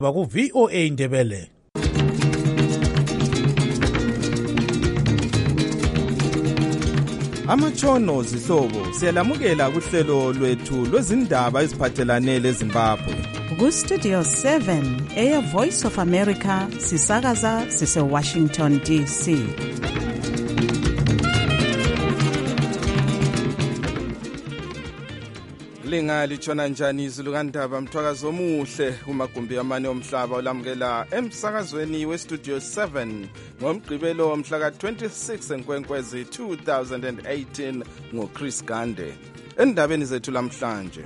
Baku VOA Indebele. Amatshono zihlobo siyalamukela kuhlelo lwethu lwezindaba eziphathelane leZimbabwe. Ku Studio 7 Air Voice of America sisakaza sise Washington DC. Linga litshona njani izulu kandaba mthwakazi omuhle kumagumbi amane omhlaba olamukela emsakazweni weStudio 7 ngomgqibelo mhla ka-26 Nkwenkwezi 2018 ngoChris Gande. Endabeni zethu lamhlanje.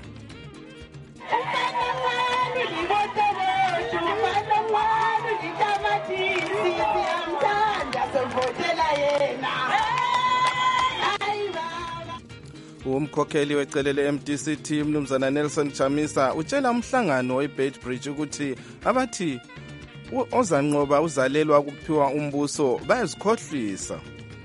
Umkhokheli wecelele MDCT Mnumzana Nelson Chamisa utshela umhlangano weBeitbridge ukuthi abathi ozanqoba uzalelwa kuphiwa umbuso bayazikhohlisa.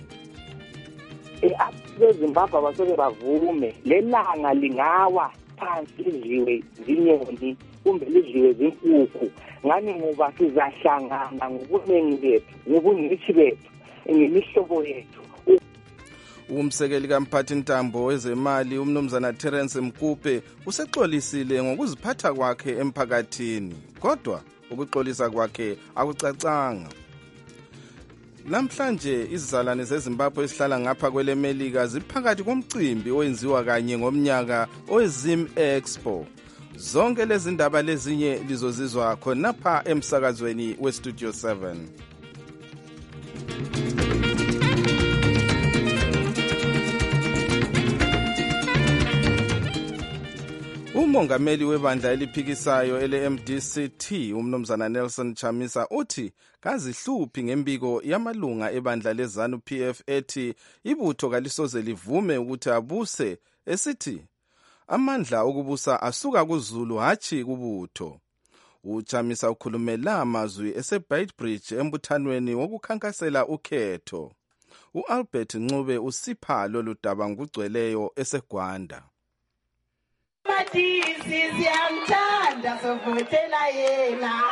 EZimbabwe abasoke bavume lelanga lingawa phansi lidliwe zinyoni kumbe lidliwe zinkukhu ngani ngoba sizahlangana ngobuningi bethu ngobungcitshi bethu ngemihlobo yethu. Umsekeli kamphathi ntambo wezemali uMnumzana Terence Mkupe usexolisile ngokuziphatha kwakhe emphakathini, kodwa ukuxolisa kwakhe akucacanga. Namhlanje izizalwane zeZimbabwe esihlala ngapha kwelemelika ziphakathi komcimbi owenziwa kanye ngomnyaka oweZim Expo. Zonke lezi ndaba lezinye lizozizwa khonapha emsakazweni weStudio 7. Umongameli webandla eliphikisayo ele-MDCT uMnumzana Nelson Chamisa uthi kazihluphi ngembiko yamalunga ebandla leZANU-PF ethi ibutho kalisoze livume ukuthi abuse, esithi amandla okubusa asuka kuZulu hatshi kubutho. UChamisa ukhulumela amazwi eseBeitbridge embuthanweni wokukhankasela ukhetho. uAlbert Ncube usipha lolu daba ngugcweleyo eseGwanda. Siyamthanda sovotela yena.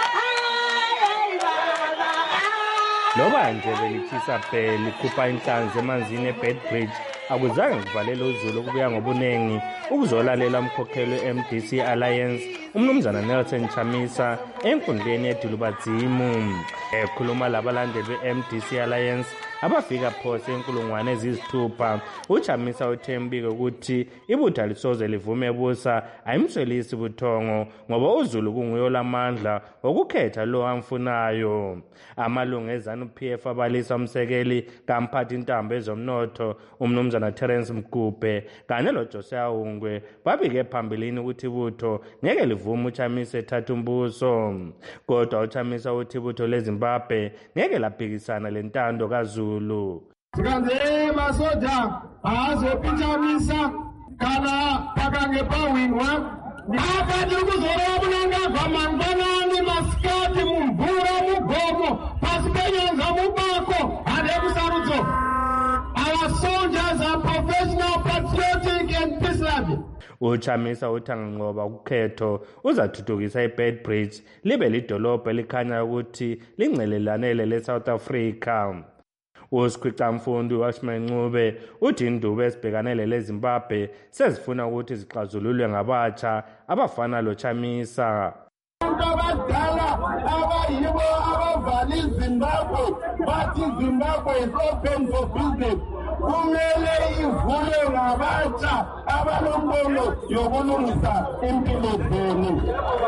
Loba nje belithisa phela likhupha inhlanzi emanzini eBeitbridge akuzange kuvalela uZulu ukubuya ngobunengi ukuzolalela umkhokheli weMDC Alliance uMnumzana Nelson Chamisa enkundleni eDulubadzimu. Ekhuluma labalandeli beMDC Alliance abafika phose inkulungwane ezisithupha, uChamisa uthembile ukuthi ibutho lisoze livume busa ayimswelisi buthongo ngoba uZulu kunguye olamandla okukhetha lo amfunayo. Amalunga eZANU-PF abalisa umsekeli kamphathi ntambo ezomnotho uMnumzana Terence Mkupe kanye loJosiah Hungwe babike phambilini ukuthi ibutho ngeke livume uChamisa ethatha umbuso, kodwa uChamisa uthi ibutho leZimbabwe ngeke laphikisana lentando kaZulu. Sikanze masoja azopichamisa kana pakange pawinwa apa tikuzorova kunangagwa mangwanani masikati mumvura mugomo pasi penyanza mubako hade kusarudzo. Our soldiers are professional, patriotic and peace loving. uChamisa uthi anganqoba ukhetho uzathuthukisa iBeitbridge libe lidolobha elikhanya ukuthi lingcelelanele leSouth Africa. uSikhwicamfundo uAshman Ncube uthi indubo ezibhekanele leZimbabwe sezifuna ukuthi zixazululwe ngabatsha abafana loChamisa. Abadala abayibo abavala iZimbabwe bathi iZimbabwe is open for business. Kumele ivulwe ngabatsha abalombono yokulungisa impilo zenu.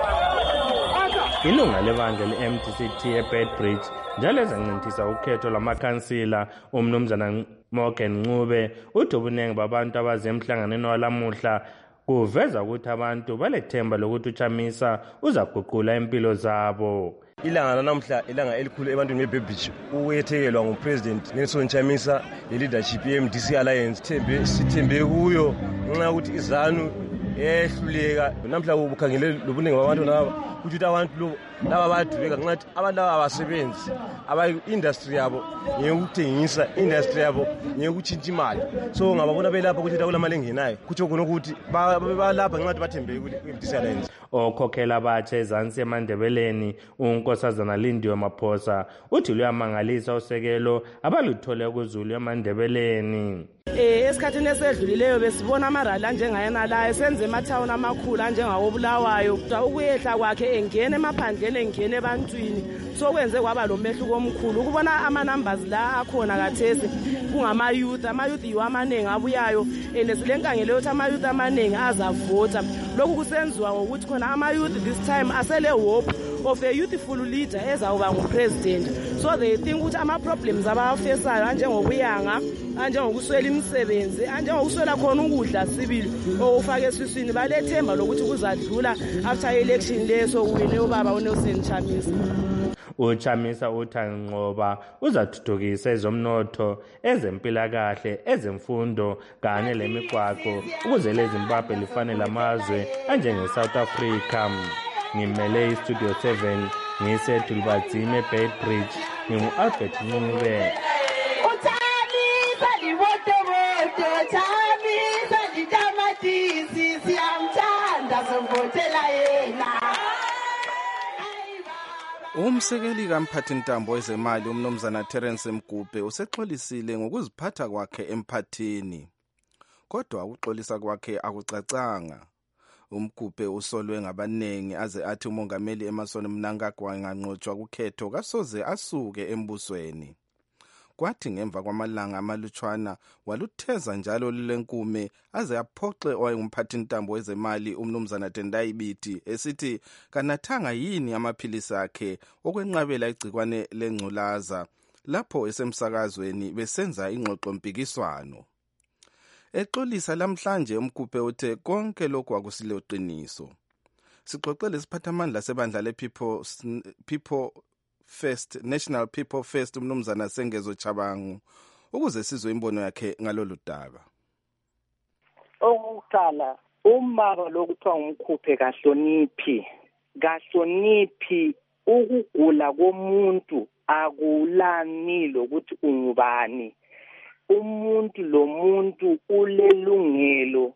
Ilunga lebandla le-MDCT eBeitbridge njalo ezancintisa ukhetho lwamakhansila uMnumzana Morgan Ncube uthi ubunengi babantu abaze emhlanganweni walamuhla kuveza ukuthi abantu balethemba lokuthi uChamisa uzaguqula impilo zabo. Ilanga lanamhla ilanga elikhulu ebantwini beBeitbridge ukuyethekelwa nguPresident Nelson Chamisa leadership yeMDC Alliance. Sithembe kuyo ngenxa ukuthi iZANU ehluleka namhla ubukhangele lobuningi babantu laba ukuthi abantu laba bayadubeka ngenxa abantu laba abasebenzi industry yabo ngekuthengisa industry yabo ngekutshintsha imali so ngababona belapha ukuthi akulamali engenayo kutsho khona ukuthi balapha ngenxa bathembeke kwi-MDC Alliance. Okhokhela abatsha ezansi eMandebeleni uNkosazana Lindiwe Maphosa uthi luyamangalisa usekelo abaluthole kuZulu eMandebeleni. Esikhathini esedlulileyo besibona amarali anjengayena la esenze emathawuni amakhulu anjengawo Bulawayo ukuyehla kwakhe engene emaphandleni engene ebantwini so kwenze kwaba lo mehluko omkhulu ukubona ama-numbers la akhona kathesi kungama-youth yiwo amaningi abuyayo and silenkangelo yokuthi ama-youth amaningi azavota. Lokhu kusenziwa ngokuthi khona ama-youth this time asele hope of a youthful leader ezawuba ngupresident so they think ukuthi ama-problems abawafesayo anjengokuyanga anjengokuswela imisebenzi anjengokuswela khona ukudla sibili okufaka esiswini balethemba lokuthi kuzadlula after election leso kuwine ubaba uNelson Chamisa. uChamisa uthi Nqoba uzathuthukisa ezomnotho ezempilakahle ezemfundo kanye lemigwaqo ukuze leZimbabwe lifanele amazwe anjenge-South Africa. Ngimele iStudio 7 ngisethu Beitbridge ngingu-Albert Ncube. Umsekeli kamphathintambo wezemali umnumzana Terence Mgubhe usexolisile ngokuziphatha kwakhe emphathini. Kodwa ukuxolisa kwakhe akucacanga. Umgubhe usolwe ngabanengi aze athi umongameli Emmerson Mnangagwa enganqotshwa kukhetho kasoze asuke embusweni. Kwathi ngemva kwamalanga amalutshwana walutheza njalo lilenkume aze aphoxe owayengumphathintambo wezemali umnumzana Tendai Biti esithi kanathanga yini amaphilisi akhe okwenqabela igcikwane lengculaza lapho esemsakazweni besenza ingxoxo mpikiswano. Exolisa lamhlanje Mgubhe uthe konke lokhu akusilo qiniso. Sixoxele isiphathamandla sebandla le-People First, National People First umnumzana Sengezo Chabangu ukuze sizwe imbono yakhe ngalolu daba. Okokuqala umama lokuthiwa ngumkhuphe kahloniphi ukugula komuntu akulani lokuthi ungubani. Umuntu lomuntu ulelungelo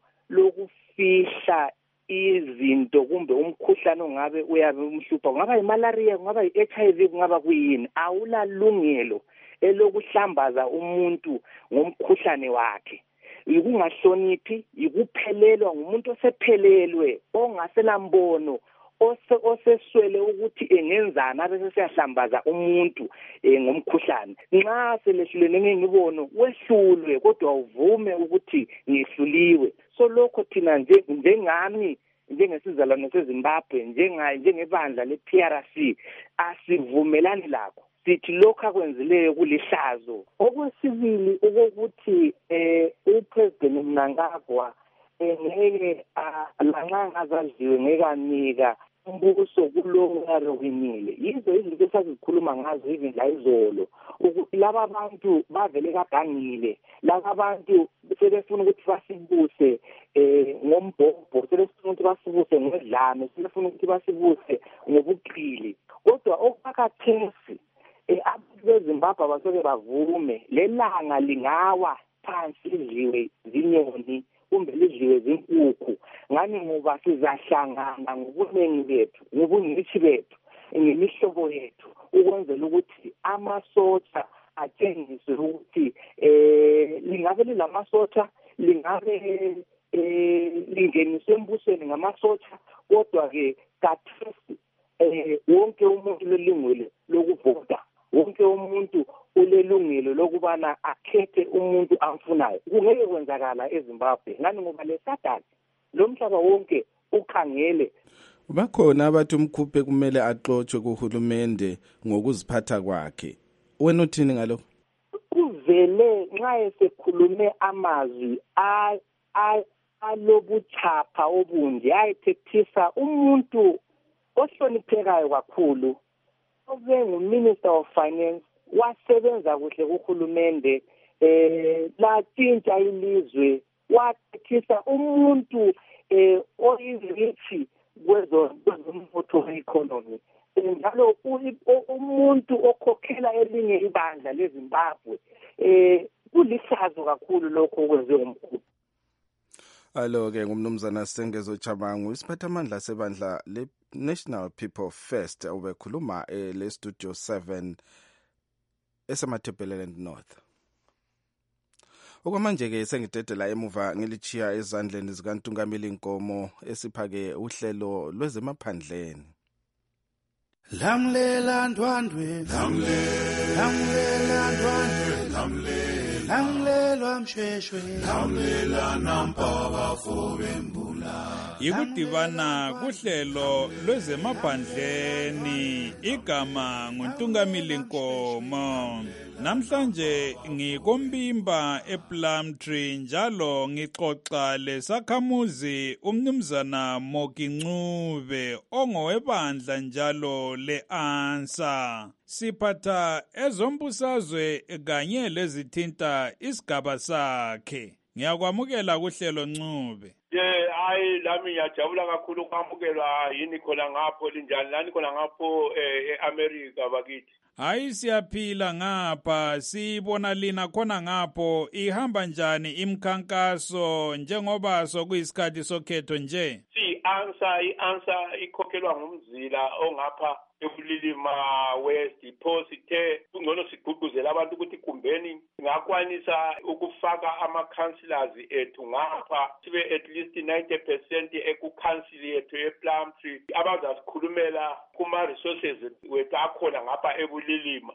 lokufihla izinto kumbe umkhuhlane ongabe uyabe umhlupha kungaba imalaria kungaba iHIV kungaba kuyini awulalungelo elokuhlambaza umuntu ngomkhuhlane wakhe. Ikungahloniphi ikuphelelwa ngumuntu osephelelwe ongaselambono oseswele ukuthi engenzana bese siyahlambaza umuntu ngomkhuhlane. Nxa selehlulene ngengibono wehlulwe kodwa uvume ukuthi ngihluliwe. So lokho thina njengami njengesizalwane seZimbabwe njengebandla le-PRC asivumelani lakho. Sithi lokho akwenzileyo kulihlazo. Okwesibili ukuthi uPresident Mnangagwa ngeke lanxa ngazadliwe ngekanika umbuso kulongaro winile. Yizo izinto esazikhuluma ngazo even la izolo ukuthi laba bantu bavele kagangile. Laba bantu sebefuna ukuthi basibuse ngombhobho, sebefuna ukuthi basibuse ngedlame, sebefuna ukuthi basibuse ngobuqili. Kodwa okakathesi abantu beZimbabwe abasoke bavume lelanga lingawa phansi lidliwe zinyoni kumbe lidliwe zinkukhu ngani ngoba sizahlangana ngobuningi bethu ngobungcitshi bethu ngemihlobo yethu ukwenzela ukuthi amasotsha atshengiswe ukuthi lingabe lilamasotha lingabe lingeniswe embusweni ngamasotsha kodwa ke kathesi wonke umuntu lelungelo lokuvota wonke umuntu ulelungelo lokubana akhethe umuntu amfunayo. Kungeke kwenzakala eZimbabwe ngani ngoba lesadala lomhlaba wonke ukhangele. Bakhona abathi uMgubhe kumele axoxwe kuhulumende ngokuziphatha kwakhe. Wena uthini ngalokho? Kuvele nxa esekhulume amazwi alobuchapha obunje ayethethisa umuntu ohloniphekayo kakhulu obenguMinister of Finance wasebenza kuhle kuhulumende latshintsha ilizwe wathethisa umuntu oyizilithi kwezomnotho we-economy. Njalo umuntu okhokhela elinye ibandla leZimbabwe kulihlazo kakhulu lokho okwenziwe umkhulu. Alo-ke ngumnumzana Sengezo Chabangu, isiphathamandla sebandla le-National People First, ubekhuluma le-Studio 7 esemaThebeleland North. Okwamanje-ke sengidedela emuva ngilichiya ezandleni zikaNtungameli Nkomo esiphake uhlelo lwezemaphandleni. Lamlela ndwandwe, lamlela ndwandwe, lamlelwa mshweshwe, lamlela nampaba fobembula. Yikudibana kuhlelo lwezemaphandleni, igama nguNtungameli Nkomo. Namhlanje ngikombimba ePlumtree njalo ngixoxa lesakhamuzi umnumzana Mokincube ongowebandla njalo leANSA. Siphatha ezombusazwe kanye lezithinta isigaba sakhe. Ngiyakwamukela kuhlelo Ncube. Hayi lami ngiyajabula kakhulu ukwamukelwa yini khona ngapho linjani lani khona ngapho eAmerica bakithi. Hayi siyaphila ngapha, sibona lina khona ngapho ihamba njani imkhankaso njengoba sokuyisikhathi sokhetho nje? I-ANSA ikhokhelwa ngumzila ongapha eBulilima West. Sithe kungcono sigqugquzela abantu ukuthi kumbeni ngakwanisa ukufaka ama-councillors ethu ngapha sibe at least 90% ekucouncil yethu ePlumtree abazasikhulumela kuma-resources wethu akhona ngapha eBulilima.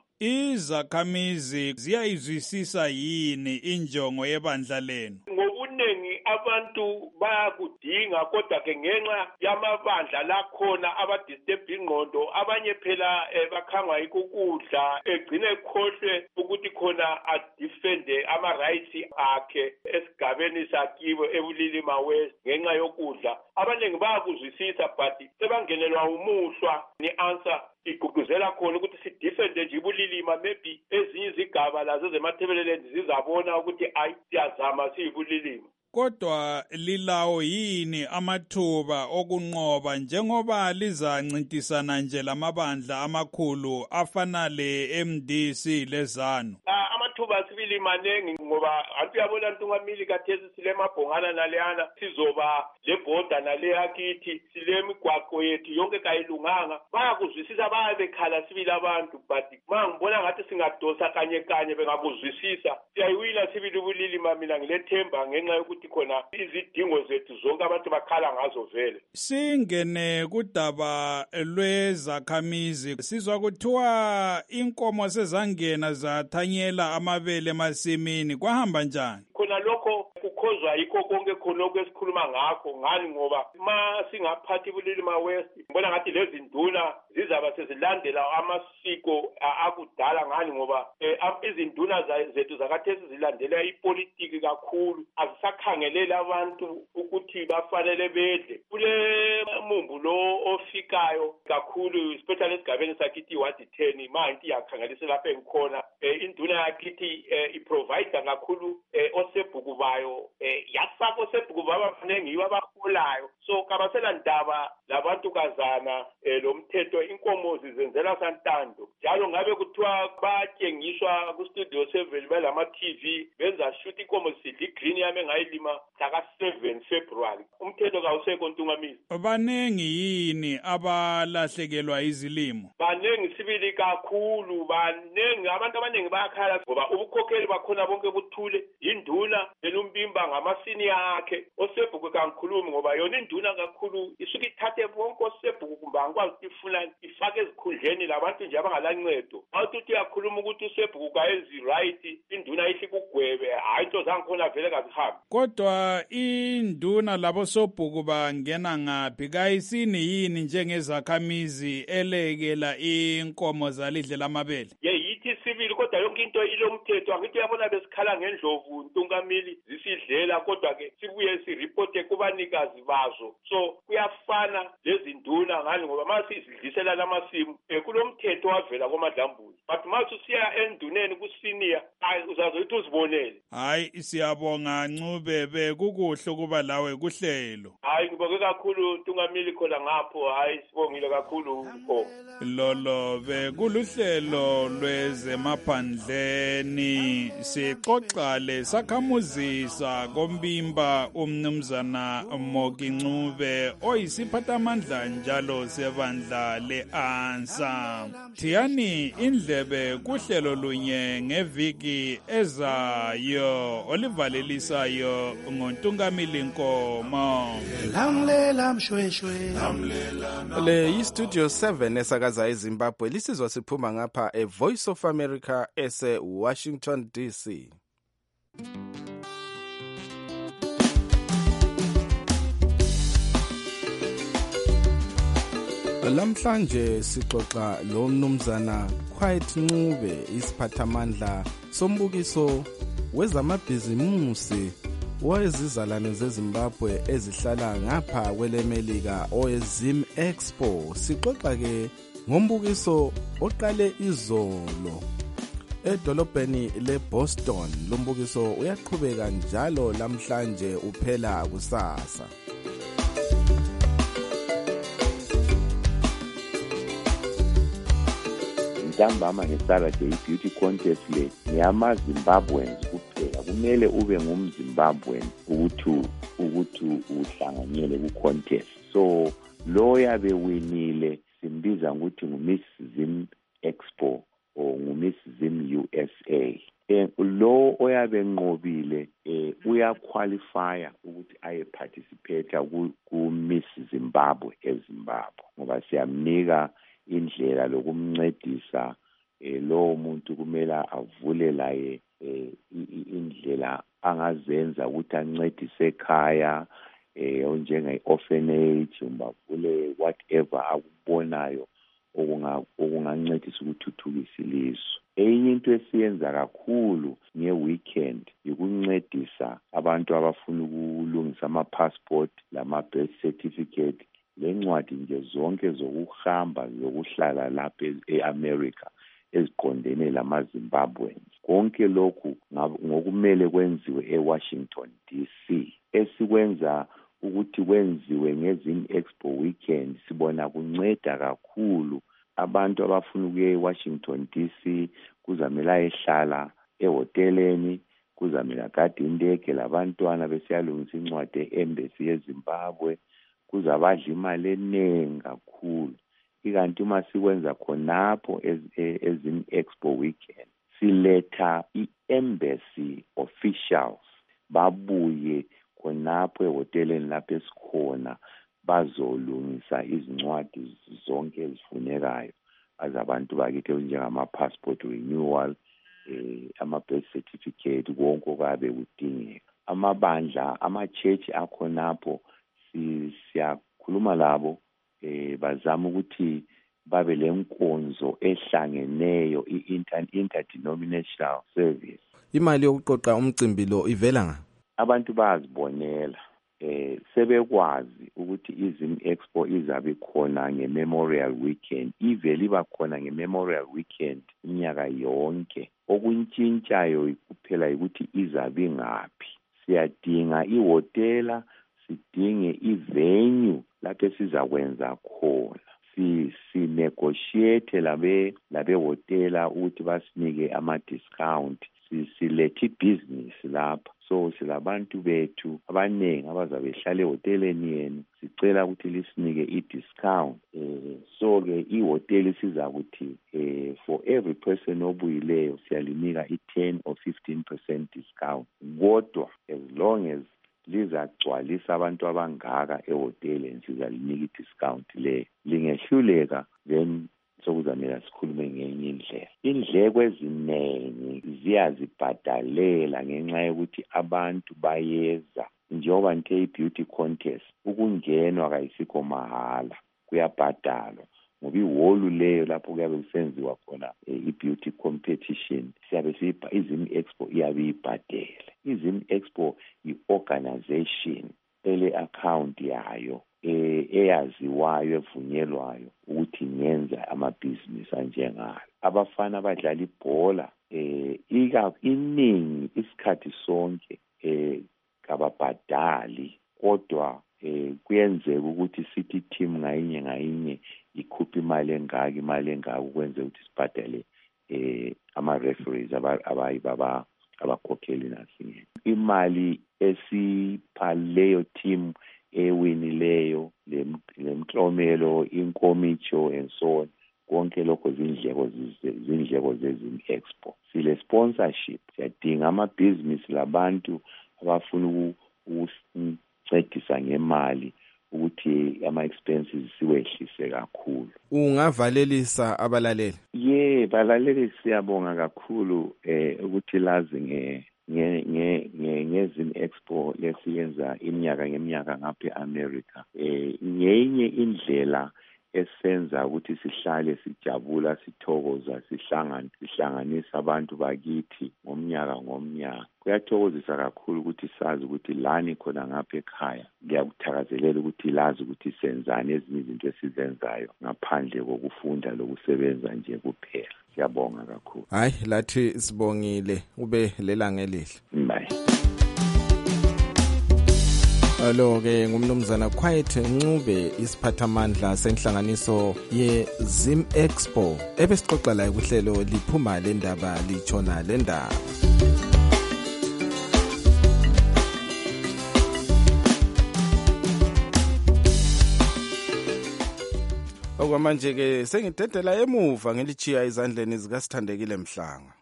Izakhamizi ziyayizwisisa yini injongo yebandla lenu? Ngobuningi abantu bayakudinga kodwa ke ngenxa yamabandla lakhona abadisturb ingqondo abanye phela bakhangwa ikukudla egcine ekhohlwe ukuthi khona adefende ama-rights akhe esigabeni sakibo eBulilima West ngenxa yokudla. Abaningi bayakuzwisisa but sebangenelwa umuhlwa ni-ANSA igqugquzela khona ukuthi sidefende nje iBulilima, maybe ezinye izigaba lazo zemaThebeleland zizabona ukuthi ayi siyazama siyiBulilima. Kodwa lilawo yini amathuba okunqoba njengoba lizancintisana nje lamabandla amakhulu afana le-MDC leZANU? Amathuba sibili manengi ngoba antuyabona Ntungameli kathesi sile mabhongana naleyana sizoba lebhoda naleya kithi sile migwaqo yethu yonke kayilunganga. Bayakuzwisisa bayabekhala sibili abantu but mangibona ngathi singadosa kanye bengakuzwisisa siyayiwina sibili uBulilima. Mina ngilethemba ngenxa yokuthi khona izidingo zethu zonke abantu bakhala ngazo vele. Singene kudaba lwezakhamizi sizwa kuthiwa inkomo sezangena zathanyela amabele emasimini, kwahamba njani? Khona lokho kukhozwa yikho konke khonoko esikhuluma ngakho ngani ngoba ma singaphathi iBulilima West ngibona ngathi lezi nduna zizaba sezilandela amasiko akudala ngani ngoba izinduna zethu zakathesi zilandela ipolitiki kakhulu, azisakhangelela abantu ukuthi bafanele bedle. Kule mumbu lo ofikayo kakhulu especially esigabeni sakithi wadi 10 manje yakhangelisa lapha engikhona induna yakithi iprovide kakhulu osebhuku bayo yasapho osebhuku babafanele ngiyo abaholayo. So kabasela ndaba labantu kazana lo mthetho inkomo zizenzela santando njalo ngabe kuthiwa batshengiswa ku-Studio 7 belama TV benza shoot inkomo sidla green yami engayilima mhla 7 February. Umthetho kawusekho Ntungameli. Banengi yini abalahlekelwa izilimo? Banengi sibili kakhulu, banengi abantu abanengi bayakhala ngoba ubukhokheli bakhona bonke buthule. Induna elumbimba ngamasini yakhe osebhuku kangikhulumi ngoba yona induna kakhulu isuke ithathe bonke osebhuku kumbe angikwazi ukuthi ifuna ifake ezikhundleni labantu nje abangalancedo. Awuthi uyakhuluma ukuthi usebhuku kayenzi right induna ihle kugwebe hayi into zangikhona vele kazihambi. Kodwa induna labo sobhuku bangena ngaphi kayisini yini njengezakhamizi elekela inkomo zalidle lamabele? Yithi sibili kodwa yonke into ilomthetho. Angithi uyabona besikhala ngendlovu ntungamili zisidlela kodwa ke sibuye siripote kubanikazi bazo. So kuyafana lezi nduna ngani ngoba mase sidlisela lamasimu kulomthetho wavela kwamadlambuzi. But mase usiya enduneni kusenior uzazothi uzibonele. Hayi siyabonga Ncube bekukuhle ukuba lawe kuhlelo. Hayi ngibonge kakhulu Ntungamili khona ngapho. Hayi sibongile kakhulu Mpho. Lolo bekuluhlelo lwezemaphandleni sixoxa lesakhamuzisa kombimba umnumzana Moki Ncube oyisiphathamandla njalo sebandla leANSA. Thiyani indlebe kuhlelo lunye ngeviki ezayo olivalelisayo ngoNtungamili Nkomo. Lamlela mshweshwe Le iStudio 7 esakaza eZimbabwe lisizwa siphuma ngapha eVoice of America ese Washington DC. Lamhlanje sixoxa lo mnumzana Quiet Ncube isiphathamandla sombukiso wezamabhizimusi wezizalwane zeZimbabwe ezihlala ngapha kwelemelika oZim Expo. Sixoxa ke ngombukiso oqale izolo edolobheni leBoston. Lo mbukiso uyaqhubeka njalo lamhlanje uphela kusasa. Ntambama ngeSaturday beauty contest le ngiyamaZimbabweans kuphela. Kumele ube ngumZimbabwean ukuthi uhlanganyele ku-contest. So lo yabe winile simbiza ukuthi nguMiss Zim Expo or nguMiss Zim USA. Lo oyabe nqobile uyaqualifya ukuthi aye participate ku-Miss Zimbabwe eZimbabwe ngoba siyamnika indlela lokumncedisa lo muntu kumele avule laye indlela angazenza ukuthi ancedise ekhaya njenge-orphanage umbavule whatever akubonayo okungancedisa ukuthuthukisa ilizwe. Enye into esiyenza kakhulu nge-weekend yikuncedisa abantu abafuna ukulungisa ama-passport lama-birth certificate. Le ncwadi nje zonke zokuhamba zokuhlala lapha e-America eziqondene lamaZimbabweans. Konke lokhu ngokumele kwenziwe eWashington DC. Esikwenza ukuthi kwenziwe ngeZim Expo weekend sibona kunceda kakhulu abantu abafuna ukuya eWashington DC. Kuzamela ehlala ehoteleni, kuzamela kade indege labantwana besiyalungisa incwadi e-embassy yeZimbabwe. Kuzabadla imali eningi kakhulu. Ikanti uma sikwenza khonapho eZim Expo weekend siletha i-embassy officials babuye khonapho ehoteleni lapho esikhona bazolungisa izincwadi zonke ezifunekayo azabantu bakithi njengama-passport renewal, ama-birth certificate, konke okabe kudingeka. Amabandla, ama-church akhonapho siyakhuluma labo bazama ukuthi babe lenkonzo ehlangeneyo interdenominational service. Imali yokuqoqa umcimbi lo ivela nga abantu bazibonela sebekwazi ukuthi iZim Expo izabe khona nge-Memorial Weekend. Ivele iba khona nge-Memorial Weekend iminyaka yonke. Okuntshintshayo kuphela ukuthi izabe ngaphi. Siyadinga ihotela, sidinge ivenue lapho sizakwenza khona. Si-negotiate labe hotela ukuthi basinike ama-discount. Silethe business lapha. So silabantu bethu abaningi abazabe behlala ehoteleni yenu. Sicela ukuthi lisinike i-discount. So-ke ihoteli sizakuthi for every person obuyileyo siyalinika i-10 or 15% discount. Kodwa as long as lizacwalisa abantu abangaka ehoteleni sizalinika i-discount le. Lingehluleka then sokuzamela sikhulume ngenye indlela. Indleko eziningi ziyazibhadalela ngenxa yokuthi abantu bayeza. Njengoba nje i-beauty contest ukungenwa kayisikho mahala, kuyabhadalwa. ngoba ihholu leyo lapho kuyabe kusenziwa khona i-beauty competition siyabe iZim Expo iyabe ibhadele. iZim Expo i-organization ele-account yayo eyaziwayo evunyelwayo ukuthi ngenza amabhizinisi anjengayo. Abafana abadlala ibhola iningi isikhathi sonke kababhadali, kodwa kuyenzeka ukuthi sithi team ngayinye ikhupha imali engaka ukwenza ukuthi sibhadale ama-referees abakhokheli nasingene. Imali esipha leyo team ewinileyo, lemklomelo, inkomitsho and so on, konke lokho zindleko zeZim Expo. Sile sponsorship siyadinga amabhizinisi labantu abafuna ukuncedisa ngemali ukuthi ama-expenses siwehlise kakhulu. Ungavalelisa abalaleli? Balaleli siyabonga kakhulu ukuthi lazi ngeZim Expo lesiyenza iminyaka ngeminyaka ngapha eAmerica. Ngenye indlela esenza ukuthi sihlale sijabula, sithokoza, sihlanganisa abantu bakithi ngomnyaka. Kuyathokozisa kakhulu ukuthi sazi ukuthi lani khona ngapha ekhaya kuyakuthakazelela ukuthi lazi ukuthi senzani ezinye izinto esizenzayo ngaphandle kokufunda lokusebenza nje kuphela. Siyabonga kakhulu. Hayi, lathi sibongile, ube lelanga elihle. Bye. Lo-ke ngumnumzana Quiet Ncube, isiphathamandla senhlanganiso yeZim Expo, ebesixoxa layo kuhlelo liphuma le ndaba litshona le ndaba. Okwamanje-ke sengidedela emuva ngilichiya izandleni zikaSithandekile Mhlanga.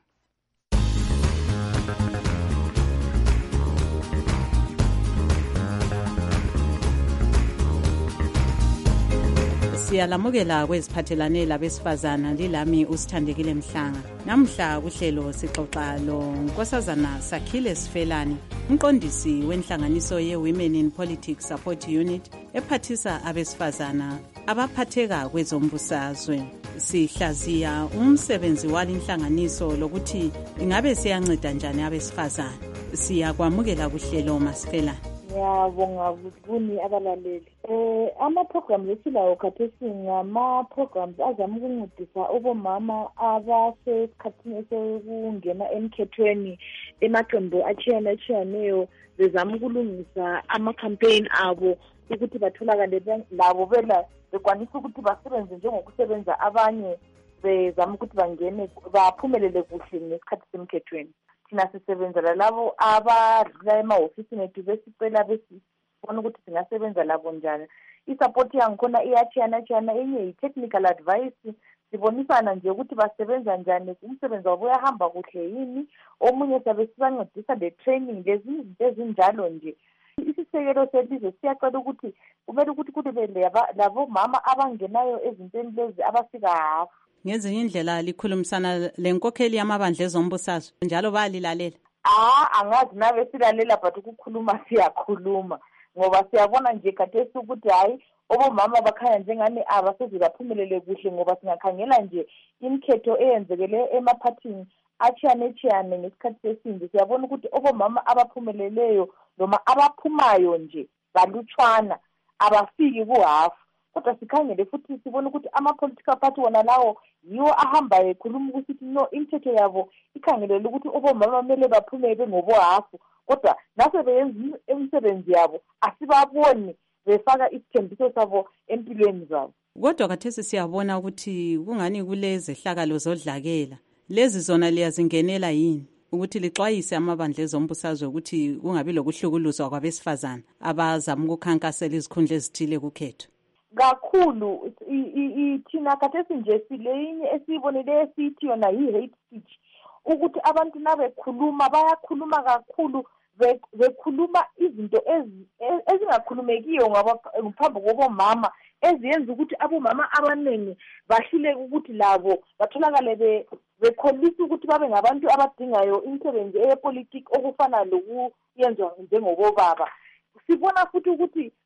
Siyalamukela kweziphathelane labesifazana, lilami uSithandekile Mhlanga. Namhla kuhlelo sixoxa lo Nkosazana Sakhile Sifelani, umqondisi wenhlanganiso ye-Women in Politics Support Unit ephathisa abesifazana abaphatheka kwezombusazwe. Sihlaziya umsebenzi walinhlanganiso lokuthi ingabe siyanceda njani abesifazana. Siyakwamukela kuhlelo Masifelani. Ngiyabonga kuni abalaleli. Ama-programs esilawo khathesi ngama-programs azama ukuncedisa obomama abasesikhathini esekungena emkhethweni emaqembu atshiyaneyo bezama ukulungisa ama-campaign abo ukuthi batholakale labo bekwanisa ukuthi basebenze njengokusebenza abanye, bezama ukuthi bangene baphumelele kuhle ngesikhathi semkhethweni. Thina sisebenzela labo abadlula emahofisini ethu besicela besibona ukuthi singasebenza labo njani. I-support yangikhona iyatshiyana, enye yi-technical advice, sibonisana nje ukuthi basebenza njani, umsebenzi wabo uyahamba kuhle yini. Omunye siyabe sibancedisa le-training, lezinto ezinjalo nje. Isisekelo selizwe siyacela ukuthi kumele ukuthi kube labo mama abangenayo ezintweni lezi abafika hafu. Ngezinye indlela likhulumisana lenkokheli yamabandla ezombusazwe njalo balilalela? Angazi nabe silalela, but ukukhuluma siyakhuluma ngoba siyabona nje khathesi ukuthi hayi obomama bakhanya njengani abaseze baphumelele kuhle, ngoba singakhangela nje imikhetho eyenzekele emaphathini atshiyane ngesikhathi sesimbi. Siyabona ukuthi obomama abaphumeleleyo noma abaphumayo nje balutshwana, abafiki kuhafu. Kodwa sikhangele futhi sibona ukuthi ama-political party wona lawo yiwo ahambayo ekhuluma ukuthi no, imithetho yabo ikhangelele ukuthi obomama kumele baphume bengobohafu, kodwa nase beyenza imisebenzi yabo asibaboni befaka isithembiso sabo empilweni zabo. Kodwa khathesi siyabona ukuthi kungani kulezehlakalo zodlakela. Lezi zona liyazingenela yini ukuthi lixwayise amabandla ezombusazwe ukuthi kungabi lokuhlukuluzwa kwabesifazana abazama ukukhankasela izikhundla ezithile kukhetho? Kakhulu thina khathesi nje sileyinye esiyibonele esithi yona yi-hate speech, ukuthi abantu nabekhuluma bayakhuluma kakhulu, bekhuluma izinto ezingakhulumekiyo ngaphambi kobomama, eziyenza ukuthi abomama abaningi bahluleke ukuthi labo batholakale bekholisa ukuthi babe ngabantu abadingayo imisebenzi eyepolitiki okufana lokuyenzwa njengobobaba. Sibona futhi ukuthi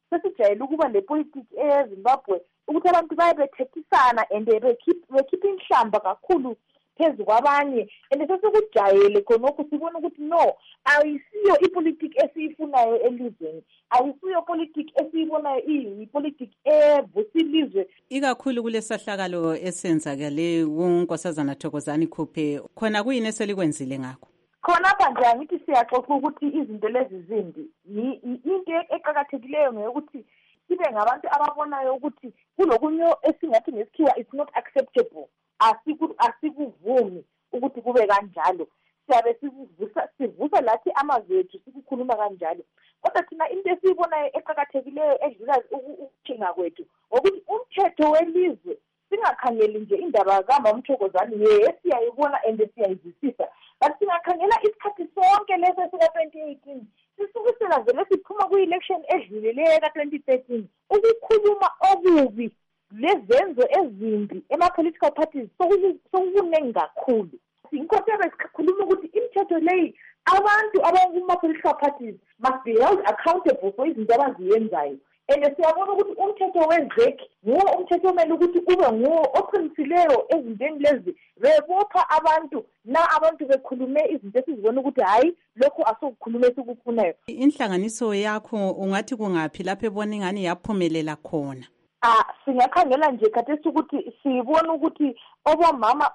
sesijayele ukuba le politics eZimbabwe ukuthi abantu baye bethethisana and bekhipha inhlamba kakhulu phezu kwabanye and sesikujayele khonokho sibona ukuthi no ayisiyo ipolitiki esiyifunayo elizweni ayisiyo politiki esiyibonayo ipolitiki evusilizwe ikakhulu kulesahlakalo esenzakale kuNkosazana Thokozani Khuphe khona kuyini eselikwenzile ngakho khona manje angithi siyaxoxa ukuthi izinto lezi zimbi into eqhakathekileyo ngokuthi sibe ngabantu ababonayo ukuthi kulokunyo esingathi ngesikhiwa it's not acceptable asikuvumi ukuthi kube kanjalo siyabe sivusa lathi amazwi ethu sikukhuluma kanjalo kodwa thina into esiyibonayo eqhakathekileyo edlula ukuthinga kwethu ngokuthi umthetho welizwe singakhangeli nje indaba kaMamthokozani siyayibona and siyayizwisisa but singakhangela isikhathi sonke leso sika-2018 sisukisela vele siphuma kwi-election edlulileyo ka-2013 ukukhuluma okubi lezenzo ezimbi ema-political parties sokukuningi kakhulu sinkosebe sikhuluma ukuthi imithetho leyi abantu abakuma-political parties must be held accountable for izinto abaziyenzayo and siyabona ukuthi umthetho wezek nguwo umthetho omele ukuthi ube nguwo oqinisileyo ezintweni lezi bebopha abantu abantu bekhulume izinto esizibona ukuthi hayi lokho asokukhulume esikufunayo. Inhlanganiso yakho ungathi kungaphi lapho ebona ingani yaphumelela khona? Singakhangela nje khathesi ukuthi sibona ukuthi obamama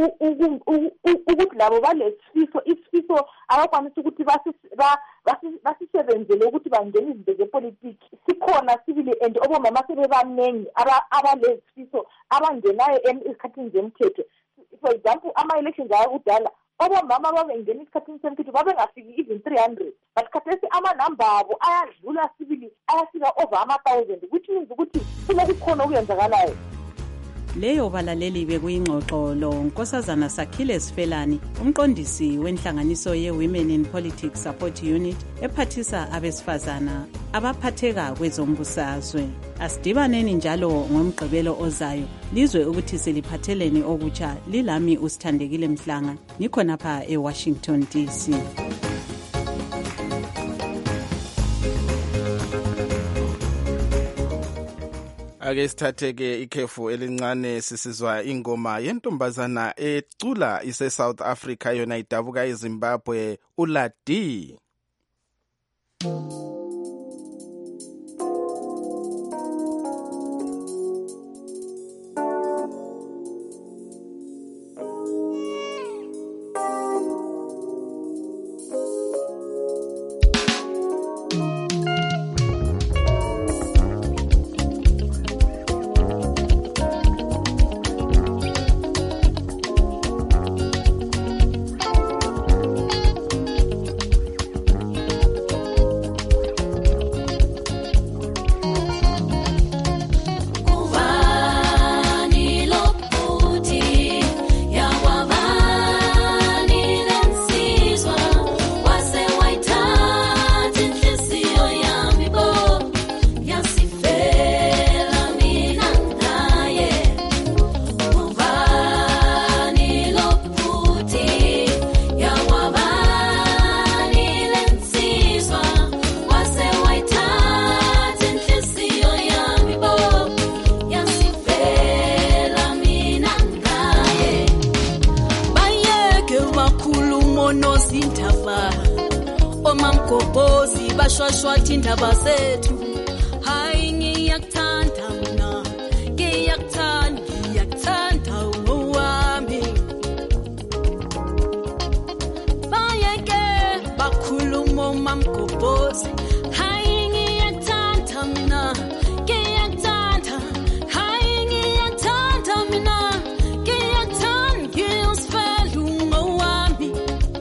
ukuthi labo balesifiso abakwanisa ukuthi basisebenzele ukuthi bangene izinto zepolitiki sikhona sibili and obamama sebebanengi abalesifiso abangenayo esikhathini zemthetho. For example ama-elections ayakudala obamama babengena isikhathini semthetho babengafiki even 300 but khathesi amanamba abo ayadlula sibili ayafika over 1,000 which means ukuthi kunokukhona okuyenzakalayo. Leyo balaleli bekuyingxoxo lo Nkosazana Sakhile Sifelani umqondisi wenhlanganiso ye-Women in Politics Support Unit ephathisa abesifazana abaphatheka kwezombusazwe. Asidibaneni njalo ngomgqibelo ozayo lizwe ukuthi seliphatheleni okutsha. Lilami uSithandekile Mhlanga nikhonapha eWashington DC. Ake sithatheke ikhefu elincane sisizwa ingoma yentombazana ecula ise South Africa yona idabuka eZimbabwe uLadi. Omamgobhozi bashwashwathi indaba zethu hayi ngiyakuthanda mina ngiyakuthanda ungowami bayeke bakhuluma omamgobhozi hayi ngiyakuthanda mina ngiyakuthanda hayi ngiyakuthanda mina ngiyakuthanda ngiyosifela ungowami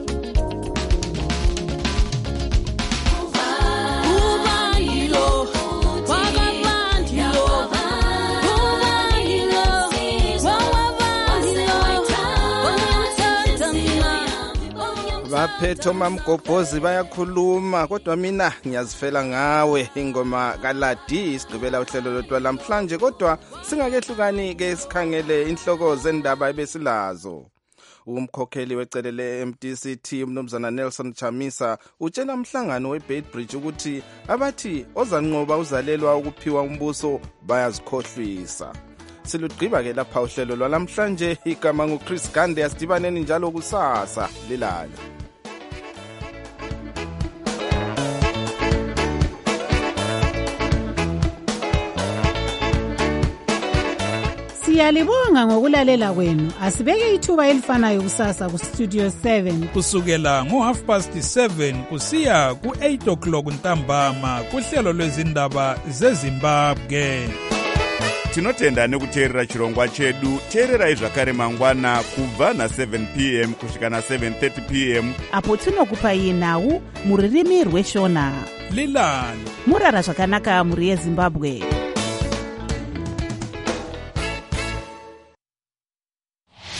Baphethe mamgobhozi bayakhuluma kodwa mina ngiyazifela ngawe ingoma kaLadi isigqibela uhlelo lodwa namhlanje kodwa singakehlukani ke sikhangele inhloko zendaba ebesilazo. Umkhokheli wecele le-MDC-T umnumzana Nelson Chamisa utshela umhlangano we-Beitbridge ukuthi abathi ozanqoba uzalelwa ukuphiwa umbuso bayazikhohlwisa. Silugqiba-ke lapha uhlelo lwalamhlanje. Igama nguChris Gande. Asidibaneni njalo kusasa lilala. Siyalibonga ngokulalela kwenu. Asibeke ithuba elifanayo kusasa ku Studio 7 kusukela ngo7:30 kusiya ku8:00 ntambama kuhlelo lwezindaba zeZimbabwe. Tinotenda nekuteerera chirongwa chedu. Teererai zvakare mangwana kubva na7 p.m. kusvika na7:30 p.m. apo tinokupai nhau muririmi rweshona. Lilani murara zvakanaka muri yeZimbabwe.